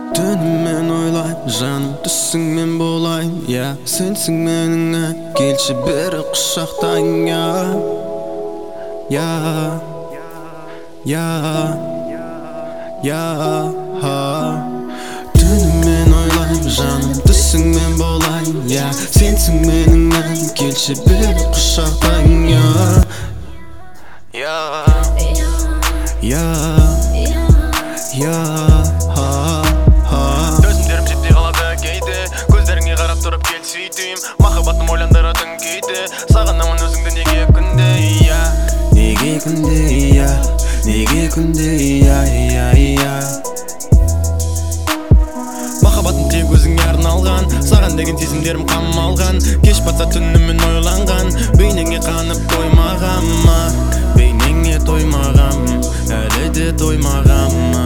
Түнімен ойлайм, жаным түсің мен болайын, я сенсің менің ән, келші бері құшақтайын, Түнімен ойлайм, жаным түсің мен болайын, я сенсің менің ән, келші бері құшақтайын, Төзімдерім жетпей қалады кейде, көздеріңе қарап тұрып кел сөйтейім. Махаббатым ойландыратын кейде, сағынамын өзіңді неге күнде, неге күнде, неге күнде, Махаббатым тек өзіңе арналған, саған деген сезімдерім қамалған. Кеш батса түнімен ойланған, бейнеңе қанып тоймағам ма, бейнеңе тоймағам, әлі де тоймағам ма.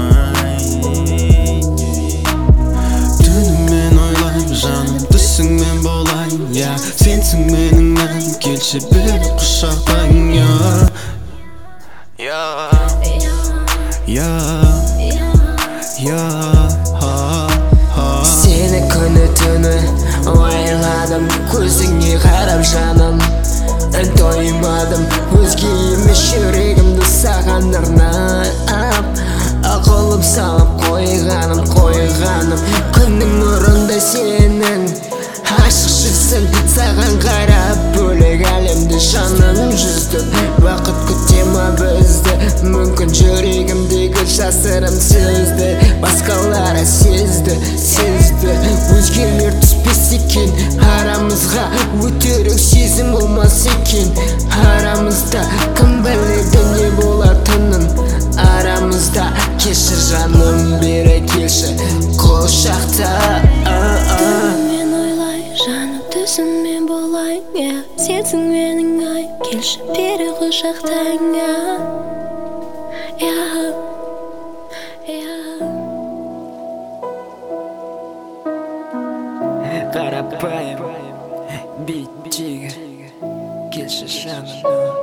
Түнімен ойлайм, жаным түсің мен болайын, я сенсің менің ән, келші бері құшақтайын, Сені күні түні ойладым, көзіңе қарап жаным тоймадым, өзге емес жүрегімді саған арнап қылып салып қойғаным күннің нұрында сенің ашық жүрсің, саған қарап бөлек әлемді жаным жүзді. Уақыт күте ма бізді, мүмкін жүрегімдегі жасырым сөзді басқалары сезді. Өзгелер түспес екен арамызға, өтірік сезім болмас екен арамызда. Кім біледі не болатынын арамызда. Кешір жаным, бері келші құшақта. Түнімен ойлай, жаным түсіңмен болайын, сенсің менің ай, келші бері құшақтайын, Қарапайым бит тигр, келші жаным.